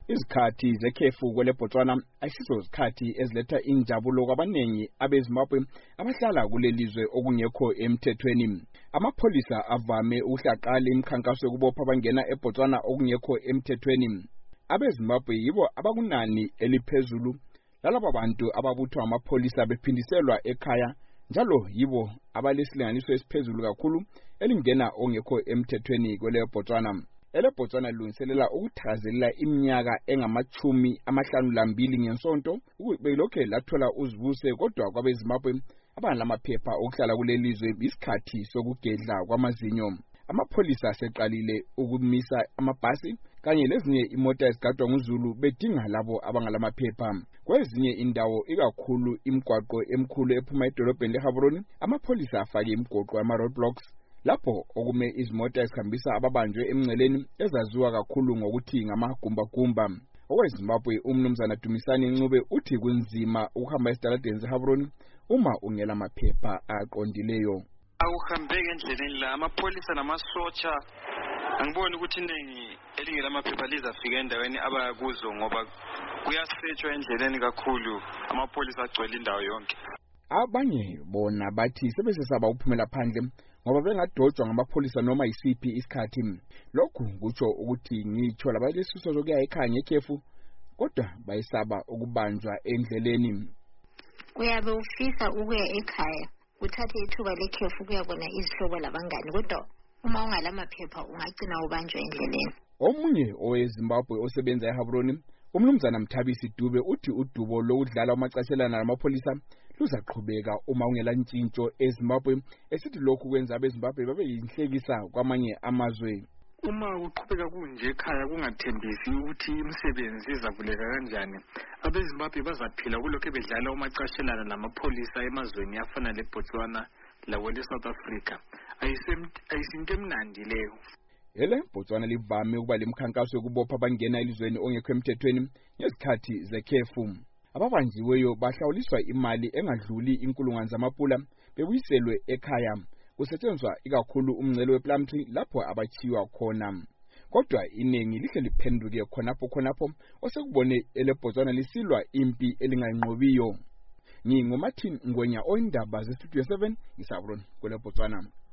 Izikhathi zekhefu kwele Botswana ayisizo zikhathi eziletha injabulo kwabanengi abeZimbabwe abahlala kulelizwe okungekho emthethweni. Amapholisa avame ukuhlaqala imikhankaso yokubopha abangena eBotswana okungekho emthethweni. AbeZimbabwe yibo abakunani eliphezulu lalabo bantu ababuthwa amapholisa bephindiselwa ekhaya, njalo yibo abalesilinganiso esiphezulu kakhulu elingena ongekho emthethweni kwele Botswana. Ele Botswana lilungiselela ukuthakazelela iminyaka engama-52 ngensonto belokhe lathola uzibuse, kodwa kwabeZimbabwe abangalamaphepha okuhlala kulelizwe isikhathi sokugedla kwamazinyo. Amapholisa aseqalile ukumisa amabhasi kanye lezinye imota ezigadwa nguZulu bedinga labo abangalamaphepha. Kwezinye indawo ikakhulu imigwaqo emkhulu ephuma edolobheni leGaborone, amapholisa afake imigoqo yama-roadblocks lapho okume izimota ezihambisa ababanjwe emngceleni ezaziwa kakhulu ngokuthi ngamagumbagumba. OweZimbabwe uMnumzana Dumisani Ncube uthi kunzima ukuhamba esitaladeni seGaborone uma ungela maphepha aqondileyo. Akuhambeki endleleni la amapholisa namasotsha angiboni ukuthi iningi elingela amaphepha lizafika endaweni abayakuzo ngoba kuyasetshwa endleleni kakhulu, amapholisa agcwele indawo yonke. Abanye bona bathi sebesesaba ukuphumela phandle ngoba bengadojwa ngamapholisa noma yisiphi isikhathi. Lokhu kutsho ukuthi ngitsho labalesifiso sokuya ekhaya ngekhefu kodwa bayisaba ukubanjwa endleleni. Uyabe ufisa ukuya ekhaya uthathe ithuba lekhefu kuyabona izihlobo labangani, kodwa uma ungalamaphepha ungagcina ubanjwa endleleni. Omunye oweZimbabwe osebenza eGaborone, uMnumzana Mthabisi Dube uthi udubo lokudlala umacashelana namapholisa luzaqhubeka uma ungela ntshintsho eZimbabwe, esithi lokhu kwenza abeZimbabwe babe yinhlekisa kwamanye amazwe. Uma uqhubeka kunje ekhaya kungathembisi ukuthi imisebenzi izavuleka kanjani, abeZimbabwe bazaphila kulokho bedlala umacashelana namapholisa emazweni afana leBotswana lawo leSouth Africa. Ayisinto emnandi leyo. Ele Botswana livame ukuba lemikhankaso yokubopha abangena elizweni ongekho emthethweni ngezikhathi zekhefu. Ababanjiweyo bahlawuliswa imali engadluli inkulungwane zamapula bebuyiselwe ekhaya. Kusetshenziswa ikakhulu umngcele wePlumtree lapho abachiwa khona. Kodwa iningi lihle liphenduke khonapho osekubone ele Botswana lisilwa impi elinganqobiyo. NginguMartin Ngwenya, oindaba zeStudio 7 ngisabroni kwele Botswana.